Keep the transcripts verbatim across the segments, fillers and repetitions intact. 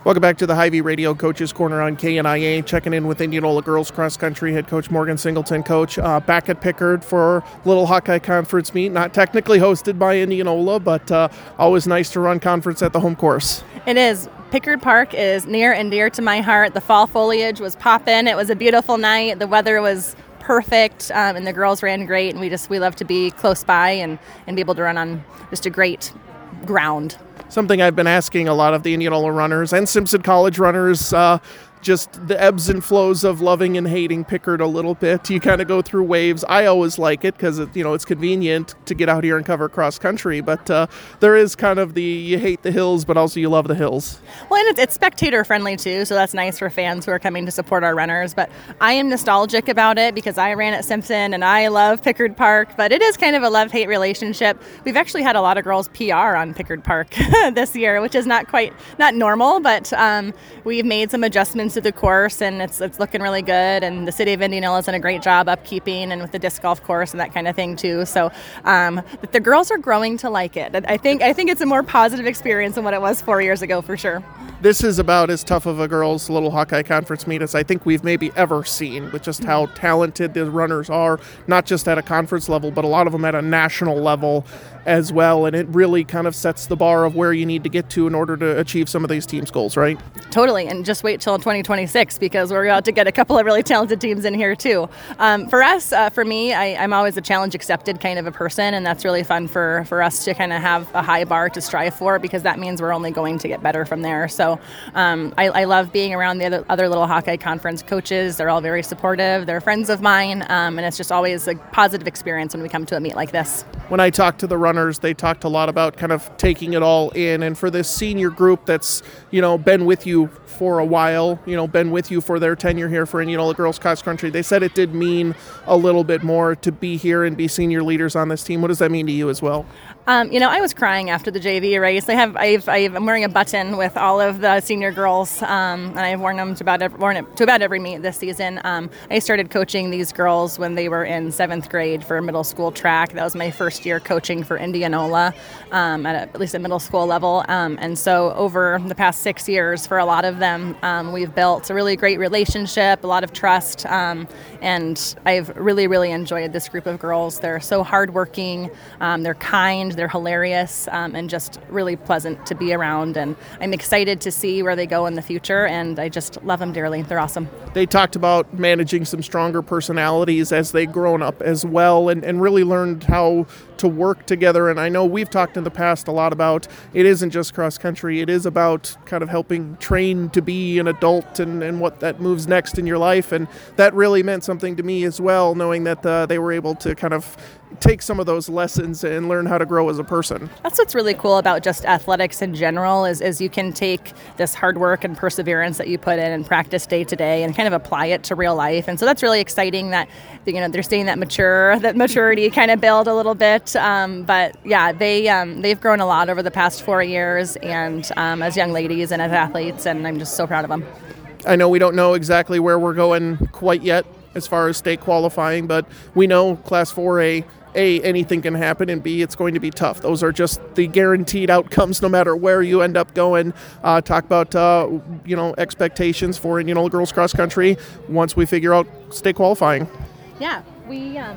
Welcome back to the Hy-Vee Radio Coaches Corner on K N I A. Checking in with Indianola Girls Cross Country head coach Morgan Singleton. Coach, uh, back at Pickard for Little Hawkeye Conference meet. Not technically hosted by Indianola, but uh, always nice to run conference at the home course. It is. Pickard Park is near and dear to my heart. The fall foliage was popping. It was a beautiful night. The weather was perfect, um, and the girls ran great. And we just we love to be close by and, and be able to run on just a great ground. Something I've been asking a lot of the Indianola runners and Simpson College runners, uh, just the ebbs and flows of loving and hating Pickard a little bit. You kind of go through waves. I always like it because, it, you know, it's convenient to get out here and cover cross country, but uh, there is kind of the you hate the hills, but also you love the hills. Well, and it's, it's spectator friendly too, so that's nice for fans who are coming to support our runners, but I am nostalgic about it because I ran at Simpson and I love Pickard Park, but it is kind of a love-hate relationship. We've actually had a lot of girls P R on Pickard Park this year, which is not quite, not normal, but um, we've made some adjustments to the course, and it's it's looking really good. And the city of Indianola has done a great job upkeeping and with the disc golf course and that kind of thing too. So um, but the girls are growing to like it. I think I think it's a more positive experience than what it was four years ago for sure. This is about as tough of a girls' Little Hawkeye Conference meet as I think we've maybe ever seen, with just how talented the runners are, not just at a conference level, but a lot of them at a national level as well. And it really kind of sets the bar of where you need to get to in order to achieve some of these teams' goals, right? Totally. And just wait till twenty twenty-six because we're about to get a couple of really talented teams in here too. Um, for us, uh, for me, I, I'm always a challenge accepted kind of a person, and that's really fun for, for us to kind of have a high bar to strive for, because that means we're only going to get better from there. So um, I, I love being around the other, other Little Hawkeye Conference coaches. They're all very supportive. They're friends of mine, um, and it's just always a positive experience when we come to a meet like this. When I talk to the runners, they talked a lot about kind of taking it all in. And for this senior group that's, you know, been with you for a while, you know, been with you for their tenure here for Indianola Girls Cross Country, they said it did mean a little bit more to be here and be senior leaders on this team. What does that mean to you as well? Um, you know, I was crying after the J V race. I have, I've, I've, I'm wearing a button with all of the senior girls, um, and I've worn them to about every, worn it to about every meet this season. Um, I started coaching these girls when they were in seventh grade for middle school track. That was my first year coaching for Indianola, um, at, a, at least at middle school level. Um, and so over the past six years, for a lot of them, um, we've built a really great relationship, a lot of trust, um, and I've really, really enjoyed this group of girls. They're so hardworking, um, they're kind, they're hilarious, um, and just really pleasant to be around. And I'm excited to see where they go in the future, and I just love them dearly. They're awesome. They talked about managing some stronger personalities as they've grown up as well, and, and really learned how to work together. And I know we've talked in the past a lot about it isn't just cross country, it is about kind of helping train to be an adult and, and what that moves next in your life. And that really meant something to me as well, knowing that uh, they were able to kind of take some of those lessons and learn how to grow as a person. That's what's really cool about just athletics in general is, is you can take this hard work and perseverance that you put in and practice day to day and kind of apply it to real life. And so that's really exciting that, you know, they're seeing that mature, that maturity kind of build a little bit. Um, but yeah, they, um, they've grown a lot over the past four years and um, as young ladies and as athletes, and I'm just so proud of them. I know we don't know exactly where we're going quite yet as far as state qualifying, but we know Class four A, A, anything can happen, and B, it's going to be tough. Those are just the guaranteed outcomes no matter where you end up going. Uh, talk about, uh, you know, expectations for Indianola Girls Cross Country once we figure out state qualifying. Yeah, we um,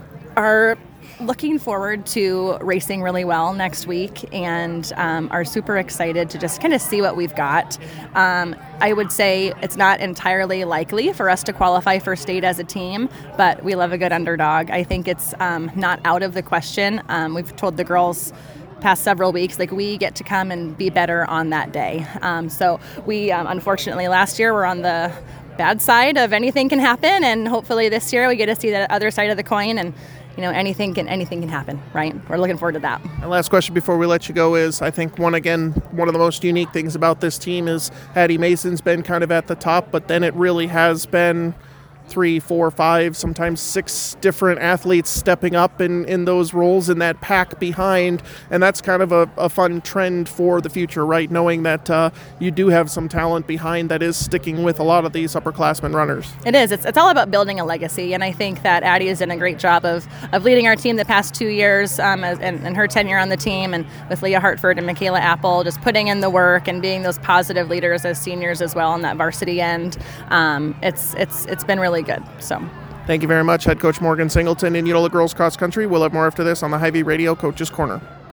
are looking forward to racing really well next week, and um, are super excited to just kind of see what we've got. Um, I would say it's not entirely likely for us to qualify for state as a team, but we love a good underdog. I think it's um, not out of the question. Um, we've told the girls past several weeks, like, we get to come and be better on that day. Um, so we, um, unfortunately, last year were on the bad side of anything can happen, and hopefully this year we get to see the other side of the coin, and you know, anything can anything can happen, right? We're looking forward to that. And last question before we let you go is, I think one again, one of the most unique things about this team is Addie Mason's been kind of at the top, but then it really has been three, four, five, sometimes six different athletes stepping up in, in those roles in that pack behind. And that's kind of a, a fun trend for the future, right? Knowing that uh, you do have some talent behind that is sticking with a lot of these upperclassmen runners. It is. It's, it's all about building a legacy. And I think that Addie has done a great job of, of leading our team the past two years um, as, and, and her tenure on the team, and with Leah Hartford and Michaela Apple, just putting in the work and being those positive leaders as seniors as well on that varsity end. Um, it's, it's, it's been really good. So thank you very much, Head Coach Morgan Singleton in Eula Girls Cross Country. We'll have more after this on the Hy-Vee Radio Coaches Corner.